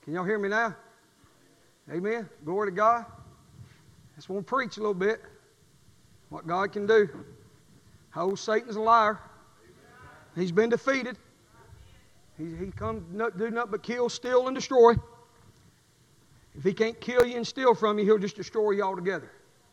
Can y'all hear me now? Amen. Glory to God. I just want to preach a little bit. What God can do. Oh, Satan's a liar. He's been defeated. He come do nothing but kill, steal, and destroy. If he can't kill you and steal from you, he'll just destroy you altogether.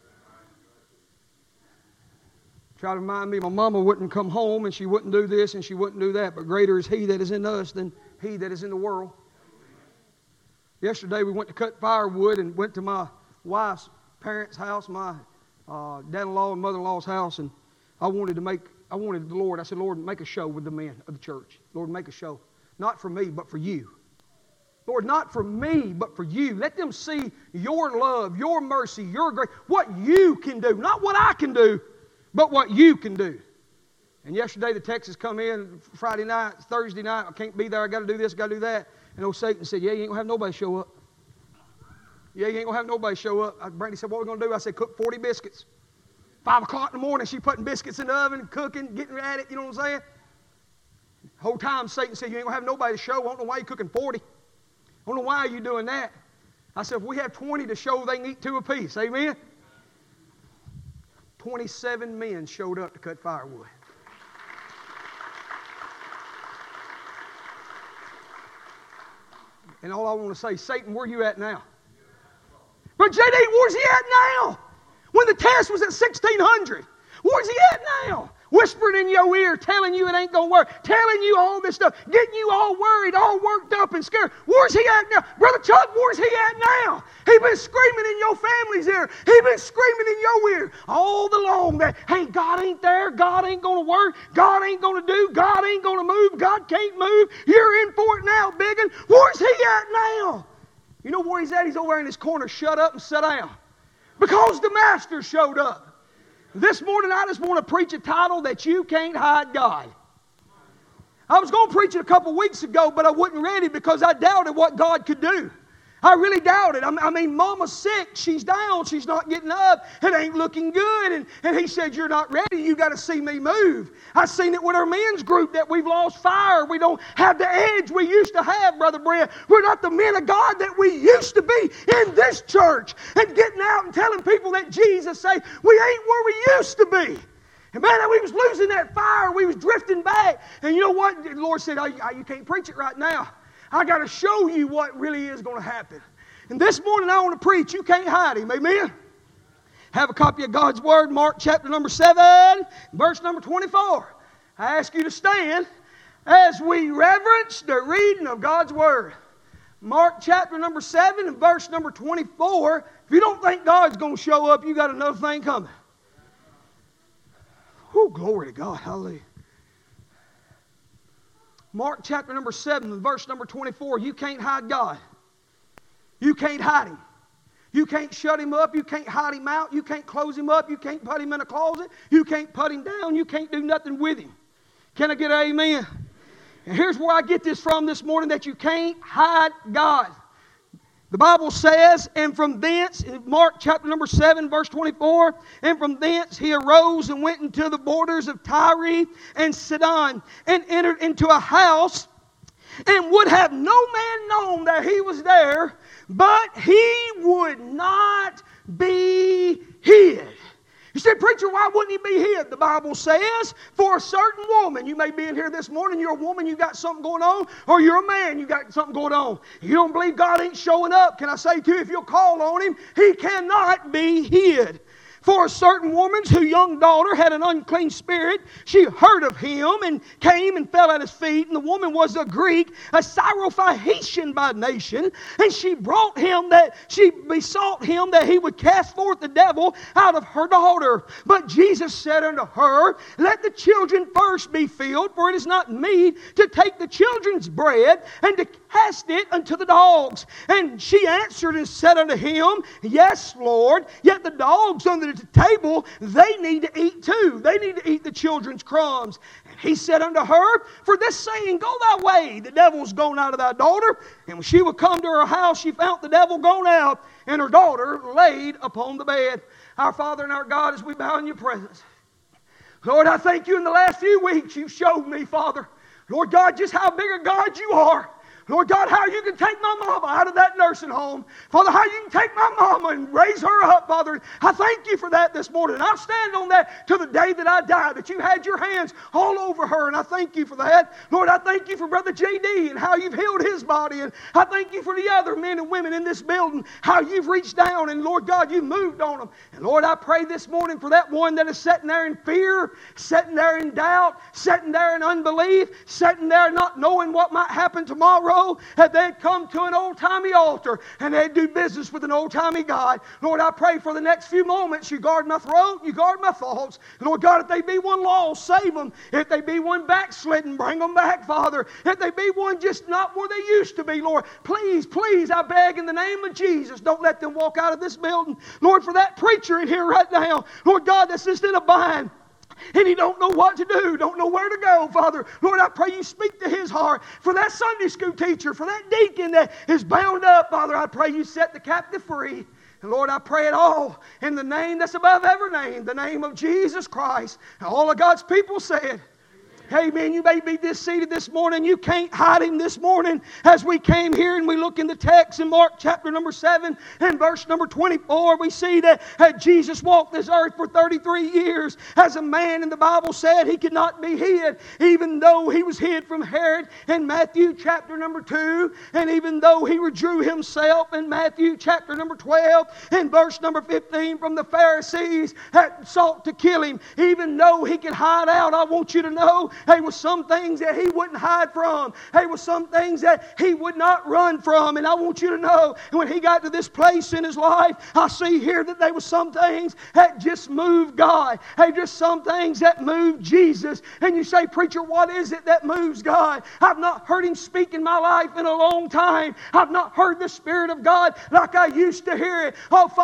Try to remind me, my mama wouldn't come home and she wouldn't do this and she wouldn't do that, but greater is he that is in us than he that is in the world. Yesterday we went to cut firewood and went to my wife's parents' house, my dad-in-law and mother-in-law's house, and I wanted the Lord, I said, Lord, make a show with the men of the church. Lord, make a show. Not for me, but for you. Lord, not for me, but for you. Let them see your love, your mercy, your grace, what you can do. Not what I can do, but what you can do. And yesterday the texts come in, Friday night, Thursday night, I can't be there, I got to do this, got to do that. And old Satan said, yeah, you ain't going to have nobody show up. Yeah, you ain't going to have nobody show up. Brandy said, what are we going to do? I said, cook 40 biscuits. 5 o'clock in the morning, she putting biscuits in the oven, cooking, getting at it, you know what I'm saying? The whole time Satan said, you ain't going to have nobody to show. I don't know why you're cooking 40. I don't know why you're doing that. I said, if we have 20 to show, they can eat 2 apiece. Amen? 27 men showed up to cut firewood. And all I want to say, Satan, where you at now? But J.D., where's he at now? When the test was at 1,600, where's he at now? Whispering in your ear, telling you it ain't going to work, telling you all this stuff, getting you all worried, all worked up and scared. Where's he at now? Brother Chuck, where's he at now? He been screaming in your family's ear. He been screaming in your ear all along that, hey, God ain't there. God ain't going to work. God ain't going to do. God ain't going to move. God can't move. You're in for it now, biggin. Where's he at now? You know where he's at? He's over there in his corner. Shut up and sit down. Because the Master showed up. This morning I just want to preach a title that you can't hide God. I was going to preach it a couple weeks ago, but I wasn't ready because I doubted what God could do. I really doubted. I mean, Mama's sick. She's down. She's not getting up. It ain't looking good. And he said, you're not ready. You got to see me move. I've seen it with our men's group that we've lost fire. We don't have the edge we used to have, Brother Brent. We're not the men of God that we used to be in this church. And getting out and telling people that Jesus said, we ain't where we used to be. And man, we was losing that fire. We was drifting back. And you know what? The Lord said, you can't preach it right now. I got to show you what really is going to happen. And this morning I want to preach, you can't hide him. Amen? Have a copy of God's Word, Mark chapter number 7, verse number 24. I ask you to stand as we reverence the reading of God's Word. Mark chapter number 7 and verse number 24. If you don't think God's going to show up, you got another thing coming. Oh, glory to God. Hallelujah. Mark chapter number 7 and verse number 24. You can't hide God. You can't hide Him. You can't shut Him up. You can't hide Him out. You can't close Him up. You can't put Him in a closet. You can't put Him down. You can't do nothing with Him. Can I get an amen? And here's where I get this from this morning, that you can't hide God. The Bible says, and from thence, in Mark chapter number 7, verse 24, and from thence he arose and went into the borders of Tyre and Sidon, and entered into a house, and would have no man known that he was there, but he would not be hid. You said, preacher, why wouldn't he be hid? The Bible says, for a certain woman, you may be in here this morning, you're a woman, you got something going on, or you're a man, you got something going on. You don't believe God ain't showing up. Can I say to you, if you'll call on Him, He cannot be hid. For a certain woman's whose young daughter had an unclean spirit, she heard of Him and came and fell at His feet. And the woman was a Greek, a Syrophoenician by nation. And she besought Him that He would cast forth the devil out of her daughter. But Jesus said unto her, let the children first be filled, for it is not meet to take the children's bread and to cast it unto the dogs. And she answered and said unto Him, yes, Lord, yet the dogs under the table, they need to eat too. They need to eat the children's crumbs. And He said unto her, for this saying, go thy way, the devil's gone out of thy daughter. And when she would come to her house, she found the devil gone out, and her daughter laid upon the bed. Our Father and our God, as we bow in your presence, Lord, I thank you in the last few weeks you've showed me, Father, Lord God, just how big a God you are. Lord God, how you can take my my mama out of that nursing home. Father, how you can take my mama and raise her up, Father. I thank you for that this morning. I'll stand on that till the day that I die, that you had your hands all over her, and I thank you for that. Lord, I thank you for Brother J.D. and how you've healed his body, and I thank you for the other men and women in this building, how you've reached down, and Lord God, you moved on them. And Lord, I pray this morning for that one that is sitting there in fear, sitting there in doubt, sitting there in unbelief, sitting there not knowing what might happen tomorrow, that they'd come to an old-timey altar and they'd do business with an old-timey God. Lord, I pray for the next few moments, you guard my throat, you guard my thoughts. Lord God, if they be one lost, save them. If they be one backslidden, bring them back, Father. If they be one just not where they used to be, Lord, please, please, I beg in the name of Jesus, don't let them walk out of this building. Lord, for that preacher in here right now, Lord God, that's just in a bind, and he don't know what to do, don't know where to go, Father. Lord, I pray you speak to his heart. For that Sunday school teacher, for that deacon that is bound up, Father, I pray you set the captive free. And Lord, I pray it all in the name that's above every name, the name of Jesus Christ. And all of God's people said, amen. You may be seated this morning. You can't hide him this morning. As we came here and we look in the text in Mark chapter number 7 and verse number 24, we see that Jesus walked this earth for 33 years as a man, and the Bible said he could not be hid, even though he was hid from Herod in Matthew chapter number 2, and even though he withdrew himself in Matthew chapter number 12 and verse number 15 from the Pharisees that sought to kill him, even though he could hide out. I want you to know there were some things that he wouldn't hide from. There were some things that he would not run from. And I want you to know, when he got to this place in his life, I see here that there were some things that just moved God. There just some things that moved Jesus. And you say, preacher, what is it that moves God? I've not heard him speak in my life in a long time. I've not heard the Spirit of God like I used to hear it.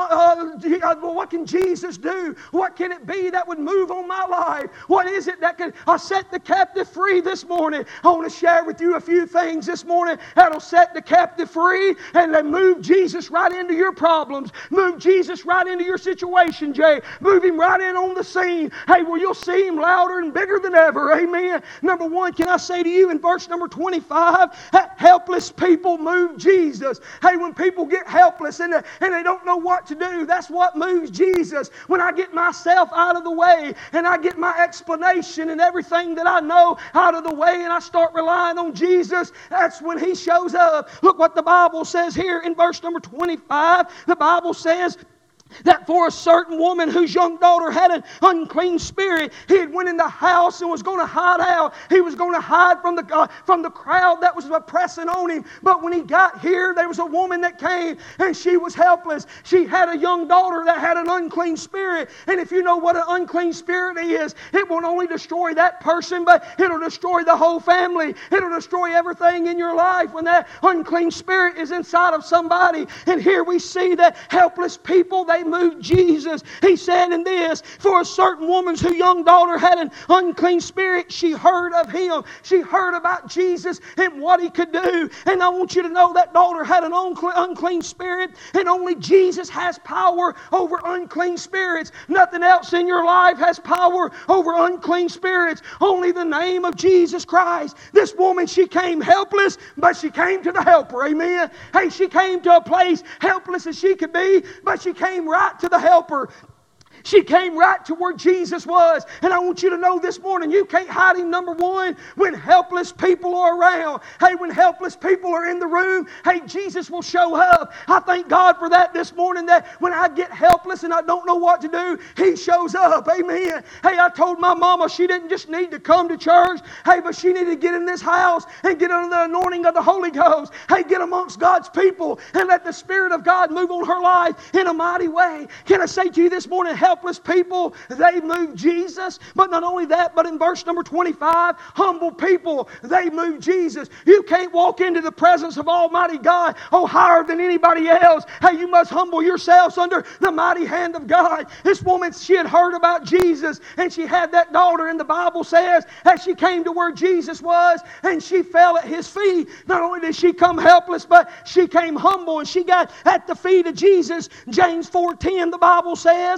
Well, what can Jesus do? What can it be that would move on my life? What is it that can set the captive free this morning? I want to share with you a few things this morning that'll set the captive free and then move Jesus right into your problems. Move Jesus right into your situation, Jay. Move him right in on the scene. Hey, well, you'll see him louder and bigger than ever. Amen. Number one, can I say to you in verse number 25, helpless people move Jesus. Hey, when people get helpless and they don't know what to do, that's what moves Jesus. When I get myself out of the way and I get my explanation and everything that I know out of the way and I start relying on Jesus, that's when he shows up. Look what the Bible says here in verse number 25. The Bible says that for a certain woman whose young daughter had an unclean spirit, he had went in the house and was going to hide out. He was going to hide from the crowd that was pressing on him. But when he got here, there was a woman that came and she was helpless. She had a young daughter that had an unclean spirit. And if you know what an unclean spirit is, it won't only destroy that person, but it'll destroy the whole family. It'll destroy everything in your life when that unclean spirit is inside of somebody. And here we see that helpless people, they moved Jesus. He said in this, for a certain woman's whose young daughter had an unclean spirit, she heard of him. She heard about Jesus and what he could do. And I want you to know that daughter had an unclean spirit, and only Jesus has power over unclean spirits. Nothing else in your life has power over unclean spirits. Only the name of Jesus Christ. This woman, she came helpless, but she came to the helper. Amen. Hey, she came to a place helpless as she could be, but she came right to the helper. She came right to where Jesus was. And I want you to know this morning, you can't hide him, number one, when helpless people are around. Hey, when helpless people are in the room, hey, Jesus will show up. I thank God for that this morning, that when I get helpless and I don't know what to do, he shows up. Amen. Hey, I told my mama she didn't just need to come to church. Hey, but she needed to get in this house and get under the anointing of the Holy Ghost. Hey, get amongst God's people and let the Spirit of God move on her life in a mighty way. Can I say to you this morning, helpless people, they move Jesus. But not only that, but in verse number 25, humble people, they move Jesus. You can't walk into the presence of Almighty God, higher than anybody else. Hey, you must humble yourselves under the mighty hand of God. This woman, she had heard about Jesus, and she had that daughter, and the Bible says that she came to where Jesus was, and she fell at his feet. Not only did she come helpless, but she came humble, and she got at the feet of Jesus. James 4:10, the Bible says, humble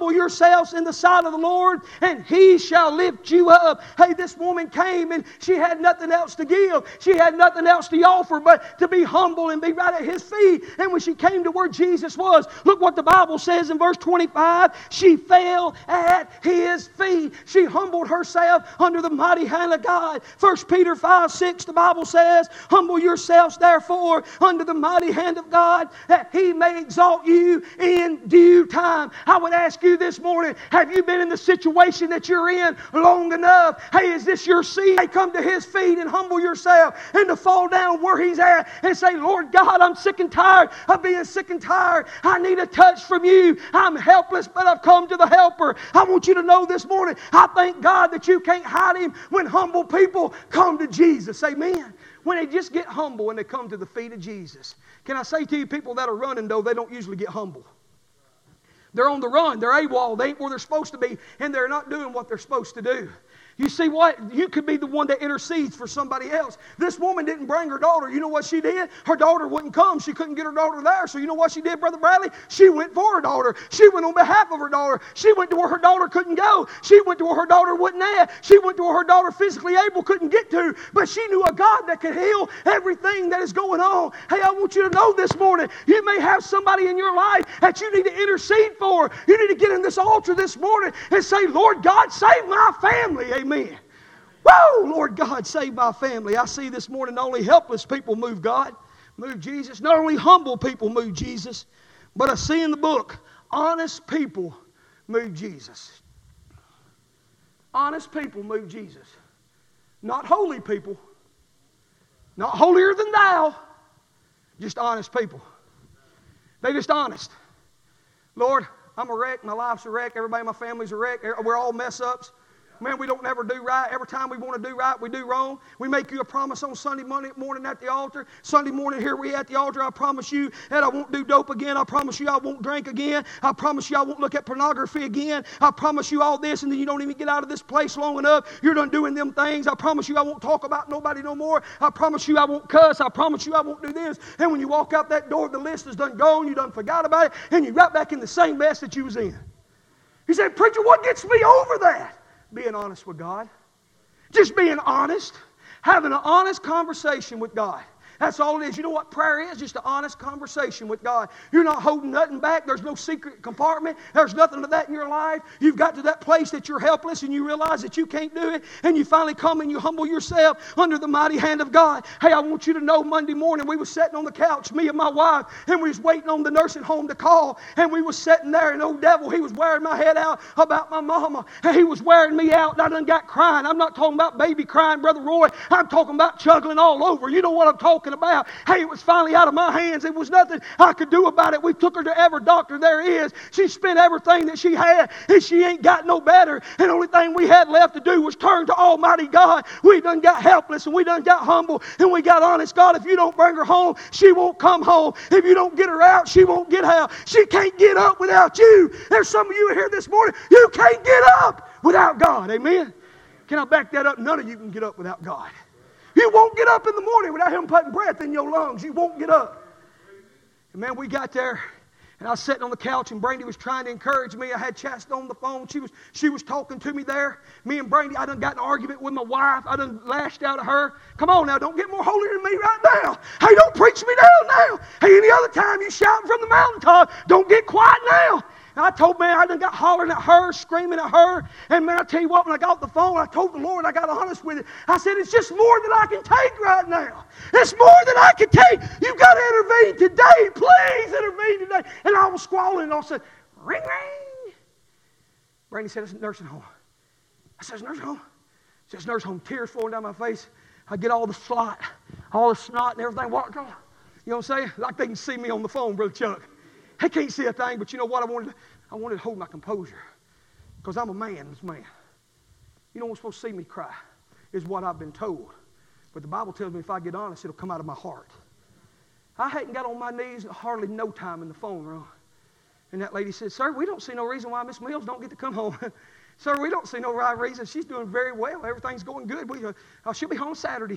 humble yourselves in the sight of the Lord, and He shall lift you up. Hey, this woman came and she had nothing else to give. She had nothing else to offer but to be humble and be right at His feet. And when she came to where Jesus was, look what the Bible says in verse 25. She fell at His feet. She humbled herself under the mighty hand of God. 1 Peter 5:6, the Bible says, humble yourselves therefore under the mighty hand of God, that He may exalt you in due time. I would ask you this morning, have you been in the situation that you're in long enough? Hey, is this your season? Hey, come to His feet and humble yourself and to fall down where He's at and say, Lord God, I'm sick and tired of being sick and tired. I need a touch from you. I'm helpless, but I've come to the helper. I want you to know this morning, I thank God that you can't hide Him when humble people come to Jesus. Amen. When they just get humble and they come to the feet of Jesus. Can I say to you, people that are running, though, they don't usually get humble. They're on the run. They're AWOL. They ain't where they're supposed to be, and they're not doing what they're supposed to do. You see what? You could be the one that intercedes for somebody else. This woman didn't bring her daughter. You know what she did? Her daughter wouldn't come. She couldn't get her daughter there. So you know what she did, Brother Bradley? She went for her daughter. She went on behalf of her daughter. She went to where her daughter couldn't go. She went to where her daughter wouldn't have. She went to where her daughter physically able couldn't get to. But she knew a God that could heal everything that is going on. Hey, I want you to know this morning, you may have somebody in your life that you need to intercede for. You need to get in this altar this morning and say, Lord God, save my family. Amen. Whoa, Lord God, save my family. I see this morning not only helpless people move God, move Jesus. Not only humble people move Jesus, but I see in the book, honest people move Jesus. Honest people move Jesus. Not holy people. Not holier than thou. Just honest people. They're just honest. Lord, I'm a wreck. My life's a wreck. Everybody in my family's a wreck. We're all mess-ups. Man, we don't never do right. Every time we want to do right, we do wrong. We make you a promise on Sunday morning at the altar. Sunday morning here we at the altar. I promise you that I won't do dope again. I promise you I won't drink again. I promise you I won't look at pornography again. I promise you all this, and then you don't even get out of this place long enough. You're done doing them things. I promise you I won't talk about nobody no more. I promise you I won't cuss. I promise you I won't do this. And when you walk out that door, the list is done gone. You done forgot about it, and you're right back in the same mess that you was in. You say, preacher, what gets me over that? Being honest with God. Just being honest. Having an honest conversation with God. That's all it is. You know what prayer is? Just an honest conversation with God. You're not holding nothing back. There's no secret compartment. There's nothing of that in your life. You've got to that place that you're helpless and you realize that you can't do it. And you finally come and you humble yourself under the mighty hand of God. Hey, I want you to know Monday morning we was sitting on the couch, me and my wife, and we was waiting on the nursing home to call. And we was sitting there, and old devil, he was wearing my head out about my mama. And he was wearing me out, and I done got crying. I'm not talking about baby crying, Brother Roy. I'm talking about chuggling all over. You know what I'm talking about. Hey, it was finally out of my hands. There was nothing I could do about it. We took her to every doctor there is. She spent everything that she had, and she ain't got no better. And the only thing we had left to do was turn to Almighty God. We done got helpless, and we done got humble, and we got honest. God, if you don't bring her home, she won't come home. If you don't get her out, she won't get out. She can't get up without you. There's some of you here this morning, you can't get up without God. Amen? Can I back that up? None of you can get up without God. You won't get up in the morning without Him putting breath in your lungs. You won't get up. And man, we got there, and I was sitting on the couch, and Brandy was trying to encourage me. I had Chastity on the phone. She was talking to me there. Me and Brandy, I done got in an argument with my wife. I done lashed out at her. Come on now, don't get more holier than me right now. Hey, don't preach me down now. Hey, any other time you shouting from the mountaintop, don't get quiet now. And I told, man, I done got hollering at her, screaming at her. And man, I tell you what, when I got off the phone, I told the Lord, I got honest with it. I said, it's just more than I can take right now. It's more than I can take. You've got to intervene today. Please intervene today. And I was squalling, and I said, ring, ring. Brandy said, it's a nursing home. I said, it's a nursing home? She said, it's a nursing home. Tears flowing down my face. I get all the snot and everything. You know what I'm saying? Like they can see me on the phone, Brother Chuck. They can't see a thing, but you know what? I wanted to hold my composure because I'm a man, this man. You don't want supposed to see me cry, is what I've been told. But the Bible tells me if I get honest, it'll come out of my heart. I hadn't got on my knees hardly no time in the phone room. And that lady said, sir, we don't see no reason why Miss Mills don't get to come home. Sir, we don't see no right reason. She's doing very well. Everything's going good. She'll be home Saturday.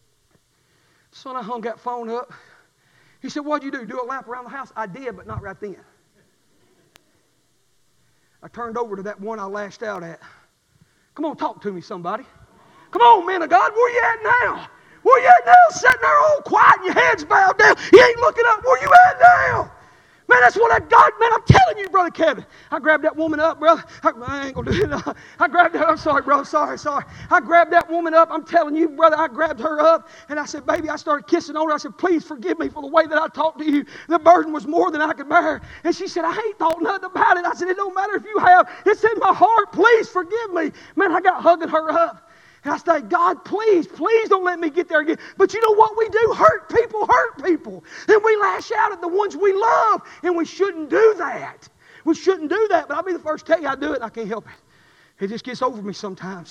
So I hung that phone up. He said, what'd you do? Do a lap around the house? I did, but not right then. I turned over to that one I lashed out at. Come on, talk to me, somebody. Come on, man of God, where you at now? Where you at now? Sitting there all quiet and your head's bowed down. You ain't looking up. Where you at now? Man, that's what I got, man. I'm telling you, Brother Kevin. I grabbed that woman up, brother. I ain't going to do it. I grabbed her. I'm sorry, brother. Sorry. I grabbed that woman up. I'm telling you, brother, I grabbed her up. And I said, baby, I started kissing on her. I said, please forgive me for the way that I talked to you. The burden was more than I could bear. And she said, I ain't thought nothing about it. I said, it don't matter if you have. It's in my heart. Please forgive me. Man, I got hugging her up. And I say, God, please don't let me get there again. But you know what we do? Hurt people. And we lash out at the ones we love. And we shouldn't do that. We shouldn't do that. But I'll be the first to tell you I do it and I can't help it. It just gets over me sometimes.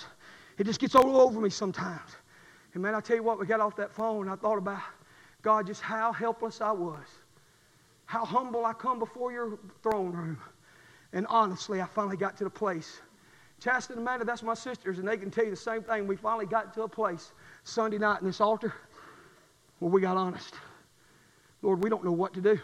And man, I tell you what, we got off that phone and I thought about, God, just how helpless I was. How humble I come before your throne room. And honestly, I finally got to the place. Chastity and Amanda, that's my sisters, and they can tell you the same thing. We finally got to a place Sunday night in this altar where we got honest. Lord, we don't know what to do.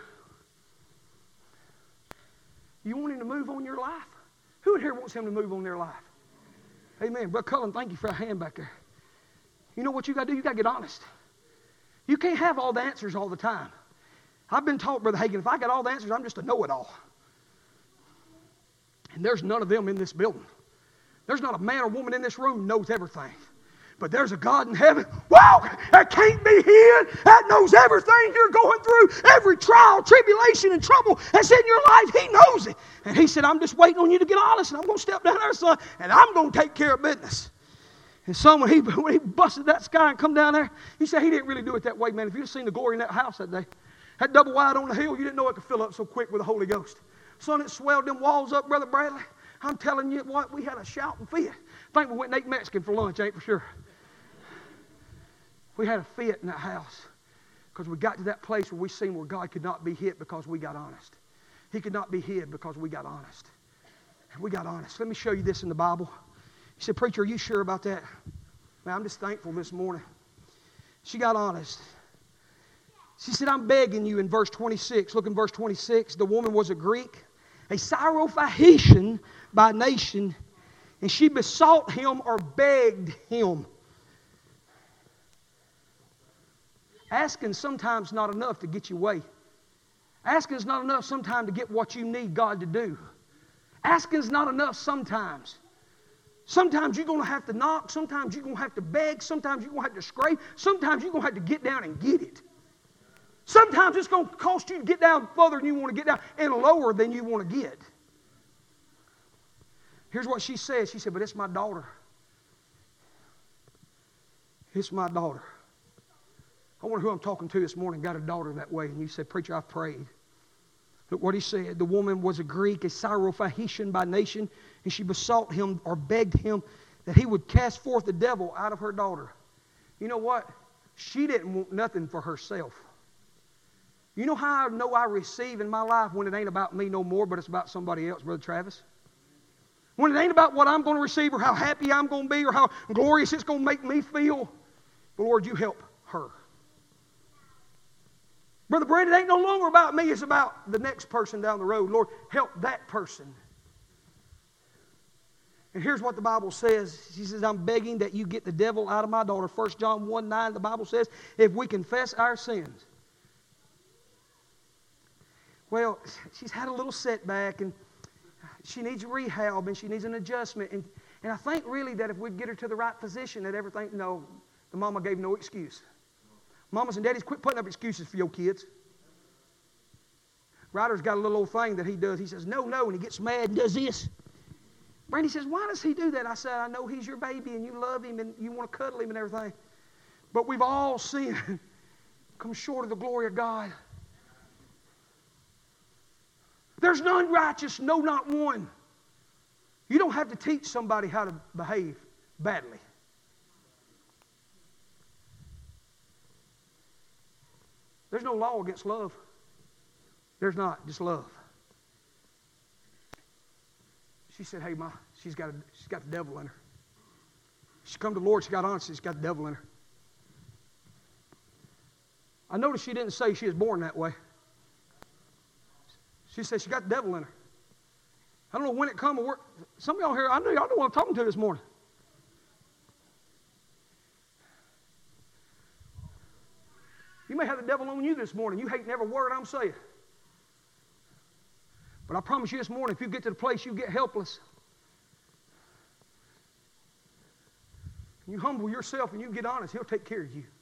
You want Him to move on your life? Who in here wants Him to move on their life? Amen. Brother Cullen, thank you for a hand back there. You know what you got to do? You got to get honest. You can't have all the answers all the time. I've been taught, Brother Hagin, if I got all the answers, I'm just a know-it-all. And there's none of them in this building. There's not a man or woman in this room who knows everything. But there's a God in heaven, wow, that can't be hid, that knows everything you're going through, every trial, tribulation, and trouble that's in your life, He knows it. And He said, I'm just waiting on you to get honest, and I'm going to step down there, son, and I'm going to take care of business. And son, when he busted that sky and come down there, he said he didn't really do it that way, man. If you'd have seen the glory in that house that day, that double wide on the hill, you didn't know it could fill up so quick with the Holy Ghost. Son, it swelled them walls up, Brother Bradley. I'm telling you what, we had a shouting fit. I think we went and ate Mexican for lunch, ain't for sure. We had a fit in that house because we got to that place where we seen where God could not be hid because we got honest. He could not be hid because we got honest. And we got honest. Let me show you this in the Bible. He said, preacher, are you sure about that? Man, I'm just thankful this morning. She got honest. She said, I'm begging you in verse 26. Look in verse 26. The woman was a Greek, a Syrophoenician by nation, and she besought him or begged him. Asking sometimes not enough to get your way. Asking is not enough sometimes to get what you need God to do. Asking is not enough sometimes. Sometimes you're going to have to knock. Sometimes you're going to have to beg. Sometimes you're going to have to scrape. Sometimes you're going to have to get down and get it. Sometimes it's going to cost you to get down further than you want to get down and lower than you want to get. Here's what she said. She said, but it's my daughter. It's my daughter. I wonder who I'm talking to this morning got a daughter that way. And you said, preacher, I've prayed. Look what he said. The woman was a Greek, a Syrophoenician by nation, and she besought him or begged him that he would cast forth the devil out of her daughter. You know what? She didn't want nothing for herself. You know how I know I receive in my life when it ain't about me no more, but it's about somebody else, Brother Travis? When it ain't about what I'm going to receive or how happy I'm going to be or how glorious it's going to make me feel. But Lord, you help her. Brother Brent, it ain't no longer about me. It's about the next person down the road. Lord, help that person. And here's what the Bible says. She says, I'm begging that you get the devil out of my daughter. 1 John 1:9, the Bible says, if we confess our sins. Well, she's had a little setback and she needs rehab and she needs an adjustment. And I think really that if we'd get her to the right position that everything, no, the mama gave no excuse. Mamas and daddies, quit putting up excuses for your kids. Ryder's got a little old thing that he does. He says, no, and he gets mad and does this. Brandy says, why does he do that? I said, I know he's your baby and you love him and you want to cuddle him and everything. But we've all sinned, come short of the glory of God. There's none righteous, no, not one. You don't have to teach somebody how to behave badly. There's no law against love. There's not, just love. She said, hey, Ma, she's got the devil in her. She come to the Lord, she got honest, she's got the devil in her. I noticed she didn't say she was born that way. She said she got the devil in her. I don't know when it come or where. Some of y'all here, I know y'all know what I'm talking to this morning. You may have the devil on you this morning. You hate every word I'm saying. But I promise you this morning, if you get to the place you get helpless, you humble yourself and you get honest, He'll take care of you.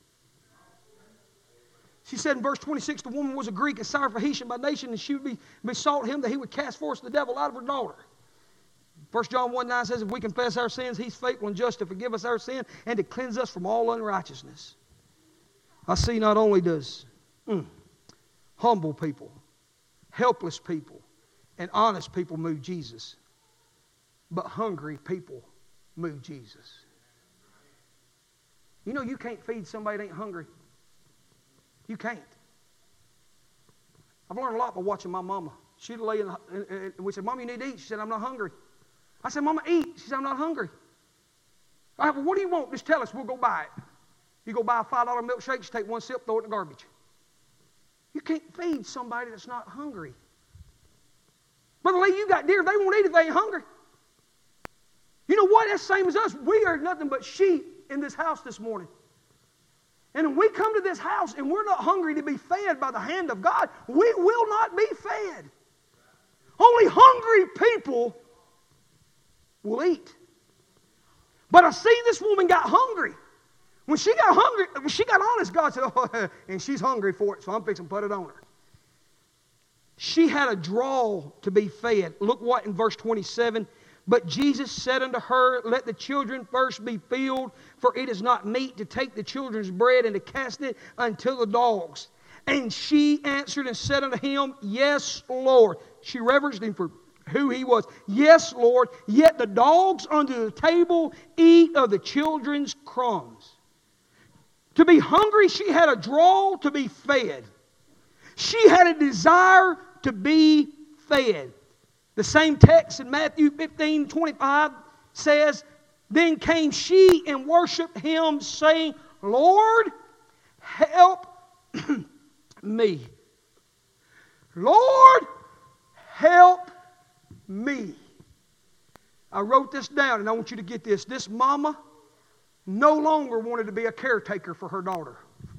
She said in verse 26, the woman was a Greek, a Syrophoenician by nation, and she would besought him that he would cast forth the devil out of her daughter. 1 John 1:9 says, if we confess our sins, He's faithful and just to forgive us our sin and to cleanse us from all unrighteousness. I see not only does humble people, helpless people, and honest people move Jesus, but hungry people move Jesus. You know you can't feed somebody that ain't hungry. You can't. I've learned a lot by watching my mama. She'd lay and we said, Mom, you need to eat. She said, I'm not hungry. I said, Mama, eat. She said, I'm not hungry. I said, well, what do you want? Just tell us. We'll go buy it. You go buy a $5 milkshake, just take one sip, throw it in the garbage. You can't feed somebody that's not hungry. Brother Lee, you got deer. They won't eat if they ain't hungry. You know what? That's the same as us. We are nothing but sheep in this house this morning. And when we come to this house and we're not hungry to be fed by the hand of God, we will not be fed. Only hungry people will eat. But I see this woman got hungry. When she got hungry, when she got honest, God said, oh, and she's hungry for it, so I'm fixing to put it on her. She had a draw to be fed. Look what in verse 27. But Jesus said unto her, let the children first be filled, for it is not meet to take the children's bread and to cast it unto the dogs. And she answered and said unto him, yes, Lord. She reverenced him for who he was. Yes, Lord, yet the dogs under the table eat of the children's crumbs. To be hungry, she had a draw to be fed. She had a desire to be fed. The same text in Matthew 15:25 says, then came she and worshipped him, saying, Lord, help me. Lord, help me. I wrote this down and I want you to get this. This mama no longer wanted to be a caretaker for her daughter.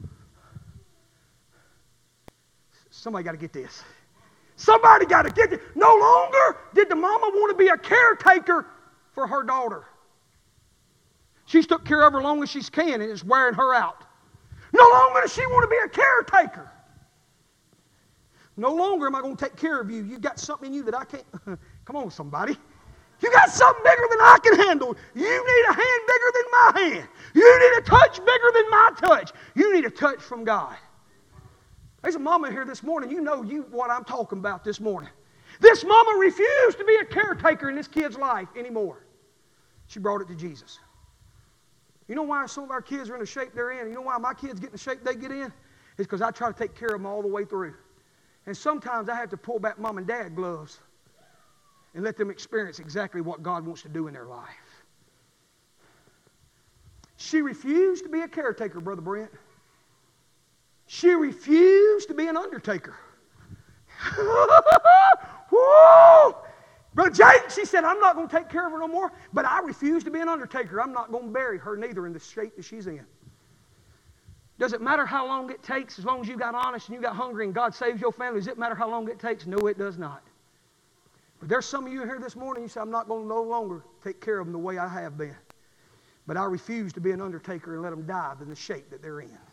Somebody got to get this. Somebody got to get it. No longer did the mama want to be a caretaker for her daughter. She's took care of her as long as she can, and it's wearing her out. No longer does she want to be a caretaker. No longer am I going to take care of you. You've got something in you that I can't. Come on, somebody. You got something bigger than I can handle. You need a hand bigger than my hand. You need a touch bigger than my touch. You need a touch from God. There's a mama here this morning. You know what I'm talking about this morning. This mama refused to be a caretaker in this kid's life anymore. She brought it to Jesus. You know why some of our kids are in the shape they're in? You know why my kids get in the shape they get in? It's because I try to take care of them all the way through. And sometimes I have to pull back mom and dad gloves and let them experience exactly what God wants to do in their life. She refused to be a caretaker, Brother Brent. She refused to be an undertaker. Whoa! Brother Jake, she said, I'm not going to take care of her no more, but I refuse to be an undertaker. I'm not going to bury her neither in the shape that she's in. Does it matter how long it takes as long as you got honest and you got hungry and God saves your family? Does it matter how long it takes? No, it does not. But there's some of you here this morning, you say, I'm not going to no longer take care of them the way I have been. But I refuse to be an undertaker and let them die in the shape that they're in.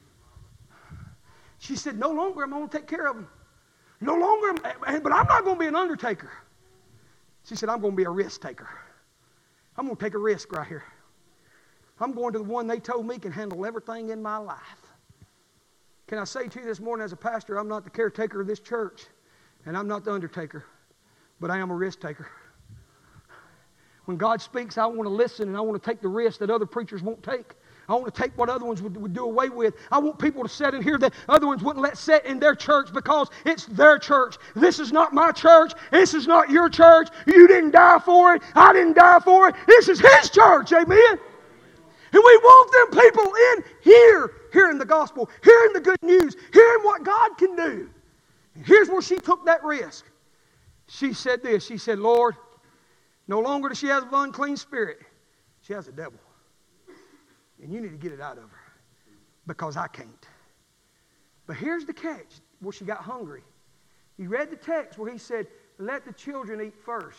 She said, no longer am I going to take care of them. No longer, but I'm not going to be an undertaker. She said, I'm going to be a risk taker. I'm going to take a risk right here. I'm going to the one they told me can handle everything in my life. Can I say to you this morning as a pastor, I'm not the caretaker of this church, and I'm not the undertaker, but I am a risk taker. When God speaks, I want to listen, and I want to take the risk that other preachers won't take. I want to take what other ones would do away with. I want people to sit in here that other ones wouldn't let sit in their church because it's their church. This is not my church. This is not your church. You didn't die for it. I didn't die for it. This is His church. Amen? And we want them people in here, hearing the gospel, hearing the good news, hearing what God can do. And here's where she took that risk. She said this. She said, Lord, no longer does she have an unclean spirit. She has a devil. And you need to get it out of her. Because I can't. But here's the catch where she got hungry. You read the text where he said, let the children eat first.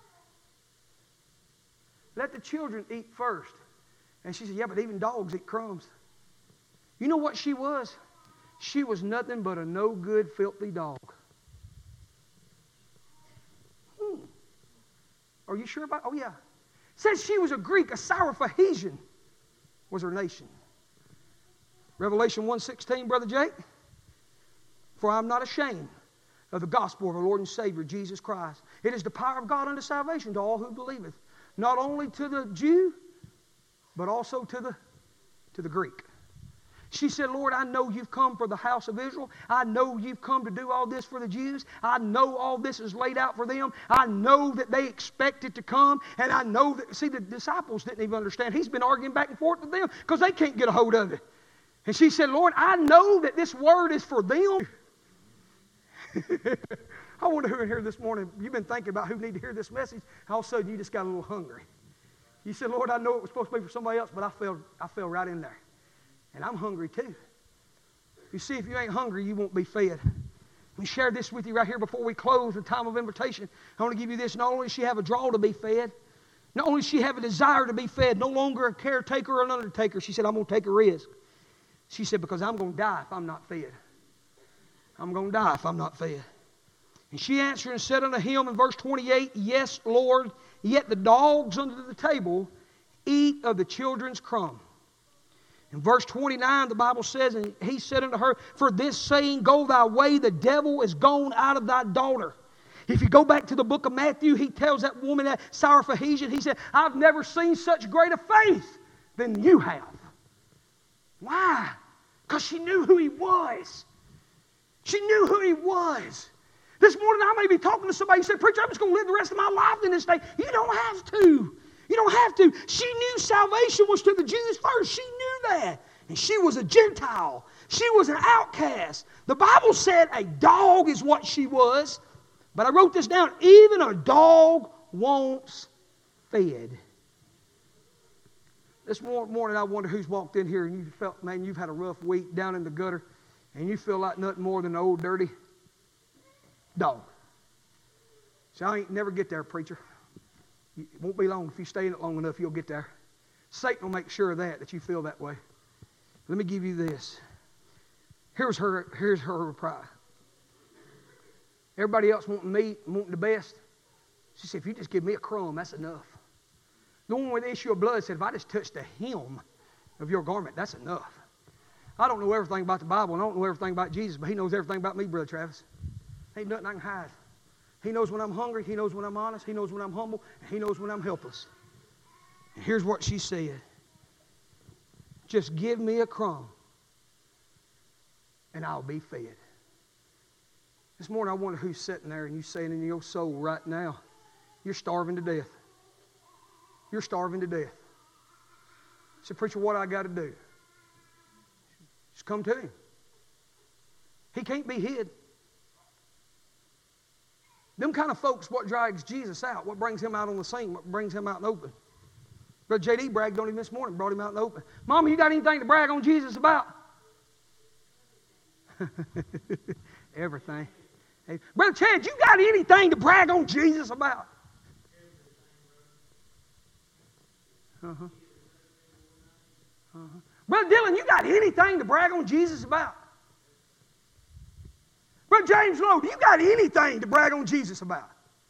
Let the children eat first. And she said, yeah, but even dogs eat crumbs. You know what she was? She was nothing but a no good, filthy dog. Are you sure about it? Oh, yeah. It says she was a Greek, a Syrophoenician was her nation. Revelation 1:16, Brother Jake. For I am not ashamed of the gospel of our Lord and Savior, Jesus Christ. It is the power of God unto salvation to all who believeth. Not only to the Jew, but also to the Greek. She said, Lord, I know you've come for the house of Israel. I know you've come to do all this for the Jews. I know all this is laid out for them. I know that they expect it to come. And I know that, see, the disciples didn't even understand. He's been arguing back and forth with them because they can't get a hold of it. And she said, Lord, I know that this word is for them. I wonder who in here this morning, you've been thinking about who need to hear this message. All of a sudden you just got a little hungry. You said, Lord, I know it was supposed to be for somebody else, but I fell right in there. And I'm hungry too. You see, if you ain't hungry, you won't be fed. Let me share this with you right here before we close the time of invitation. I want to give you this. Not only does she have a draw to be fed, not only does she have a desire to be fed, no longer a caretaker or an undertaker. She said, I'm going to take a risk. She said, because I'm going to die if I'm not fed. I'm going to die if I'm not fed. And she answered and said unto him in verse 28, Yes, Lord, yet the dogs under the table eat of the children's crumb. In verse 29, the Bible says, and he said unto her, For this saying, go thy way, the devil is gone out of thy daughter. If you go back to the book of Matthew, he tells that woman, that Syrophoenician, he said, I've never seen such great a faith than you have. Why? Because she knew who he was. She knew who he was. This morning I may be talking to somebody who said, Preacher, I'm just going to live the rest of my life in this day. You don't have to. You don't have to. She knew salvation was to the Jews first. She knew that. And she was a Gentile. She was an outcast. The Bible said a dog is what she was. But I wrote this down. Even a dog wants fed. This morning I wonder who's walked in here and you felt, man, you've had a rough week down in the gutter and you feel like nothing more than an old dirty dog. So I ain't never get there, preacher. It won't be long. If you stay in it long enough, you'll get there. Satan will make sure of that you feel that way. Let me give you this. Here's her reply. Everybody else wanting meat and wanting the best. She said, if you just give me a crumb, that's enough. The one with the issue of blood said, if I just touch the hem of your garment, that's enough. I don't know everything about the Bible, and I don't know everything about Jesus, but he knows everything about me, Brother Travis. Ain't nothing I can hide. He knows when I'm hungry, he knows when I'm honest, he knows when I'm humble, and he knows when I'm helpless. And here's what she said. Just give me a crumb, and I'll be fed. This morning I wonder who's sitting there and you saying in your soul right now, you're starving to death. You're starving to death. I said, Preacher, what I got to do? Just come to him. He can't be hid. Them kind of folks, what drags Jesus out, what brings him out on the scene, what brings him out in the open. Brother J.D. bragged on him this morning, brought him out in the open. Mama, you got anything to brag on Jesus about? Everything. Hey, Brother Chad, you got anything to brag on Jesus about? Uh-huh. Uh-huh. Brother Dylan, you got anything to brag on Jesus about? Brother James Lowe, you got anything to brag on Jesus about?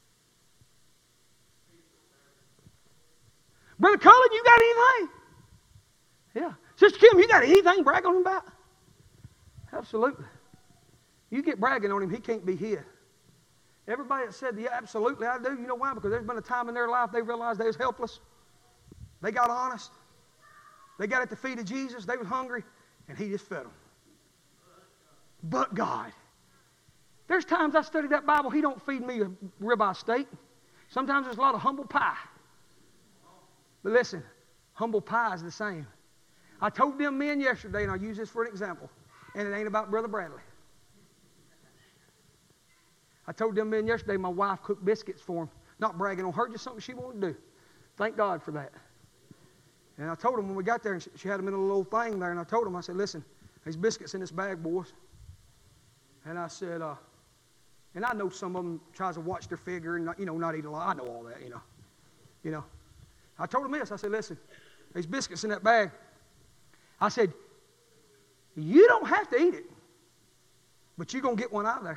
Brother Cullen, you got anything? Yeah. Sister Kim, you got anything to brag on him about? Absolutely. You get bragging on him, he can't be hid. Everybody that said, yeah, absolutely, I do. You know why? Because there's been a time in their life they realized they was helpless. They got honest. They got at the feet of Jesus. They was hungry, and he just fed them. But God. There's times I study that Bible, he don't feed me a ribeye steak. Sometimes there's a lot of humble pie. But listen, humble pie is the same. I told them men yesterday, and I'll use this for an example, and it ain't about Brother Bradley. I told them men yesterday my wife cooked biscuits for them. Not bragging on her, just something she wanted to do. Thank God for that. And I told them when we got there, and she had them in a little thing there, and I told them, I said, listen, there's biscuits in this bag, boys. And I said, and I know some of them tries to watch their figure and, not eat a lot. I know all that, You know. I told them this. I said, listen, there's biscuits in that bag. I said, you don't have to eat it, but you're going to get one out of there.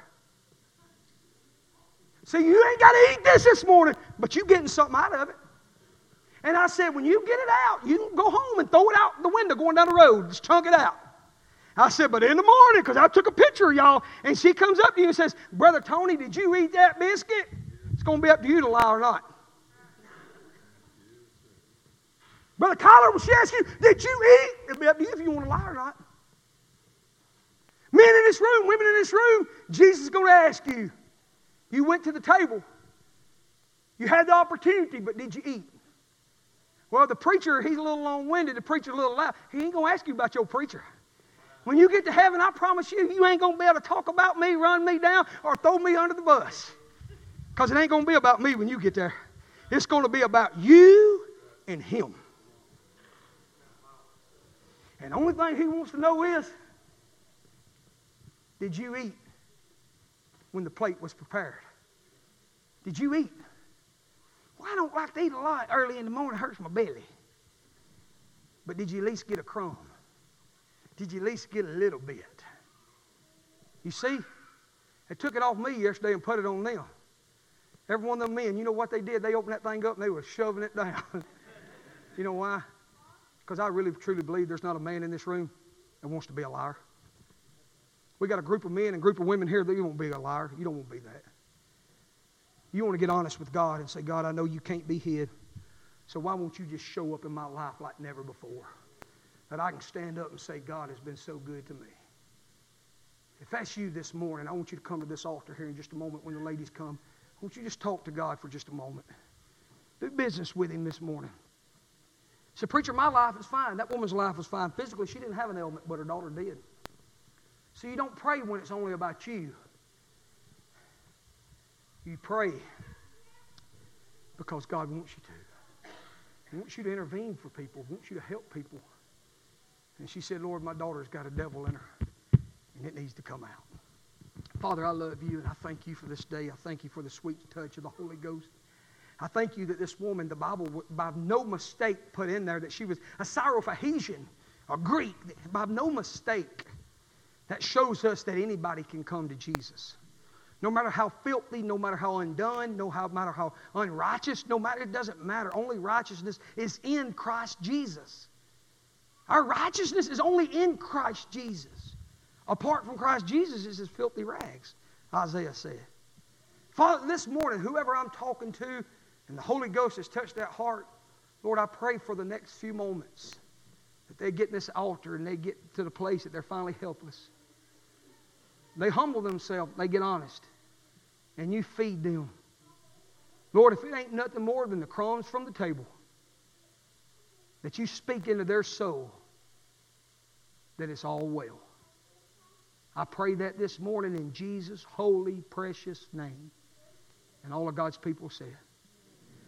See, you ain't got to eat this morning, but you're getting something out of it. And I said, when you get it out, you can go home and throw it out the window going down the road. Just chunk it out. I said, but in the morning, because I took a picture of y'all, and she comes up to you and says, Brother Tony, did you eat that biscuit? It's going to be up to you to lie or not. Brother Kyler, when she asks you, did you eat? It'll be up to you if you want to lie or not. Men in this room, women in this room, Jesus is going to ask you. You went to the table. You had the opportunity, but did you eat? Well, the preacher, he's a little long-winded. The preacher's a little loud. He ain't going to ask you about your preacher. When you get to heaven, I promise you, you ain't going to be able to talk about me, run me down, or throw me under the bus. Because it ain't going to be about me when you get there. It's going to be about you and him. And the only thing he wants to know is, did you eat when the plate was prepared? Did you eat? Well, I don't like to eat a lot early in the morning. It hurts my belly. But did you at least get a crumb? Did you at least get a little bit? You see, they took it off me yesterday and put it on them. Every one of them men, you know what they did? They opened that thing up and they were shoving it down. You know why? Because I really truly believe there's not a man in this room that wants to be a liar. We got a group of men and a group of women here that you won't be a liar. You don't want to be that. You want to get honest with God and say, God, I know you can't be hid. So why won't you just show up in my life like never before? That I can stand up and say, God has been so good to me. If that's you this morning, I want you to come to this altar here in just a moment when the ladies come. I want you to just talk to God for just a moment. Do business with him this morning. Say, preacher, my life is fine. That woman's life was fine. Physically, she didn't have an ailment, but her daughter did. So you don't pray when it's only about you. You pray because God wants you to. He wants you to intervene for people. He wants you to help people. And she said, Lord, my daughter's got a devil in her, and it needs to come out. Father, I love you, and I thank you for this day. I thank you for the sweet touch of the Holy Ghost. I thank you that this woman, the Bible, by no mistake put in there that she was a Syrophoenician, a Greek. By no mistake, that shows us that anybody can come to Jesus. No matter how filthy, no matter how undone, no matter how unrighteous, it doesn't matter. Only righteousness is in Christ Jesus. Our righteousness is only in Christ Jesus. Apart from Christ Jesus is his filthy rags, Isaiah said. Father, this morning, whoever I'm talking to, and the Holy Ghost has touched that heart, Lord, I pray for the next few moments that they get in this altar and they get to the place that they're finally helpless. They humble themselves, they get honest, and you feed them. Lord, if it ain't nothing more than the crumbs from the table, that you speak into their soul, that it's all well. I pray that this morning in Jesus' holy, precious name. And all of God's people said.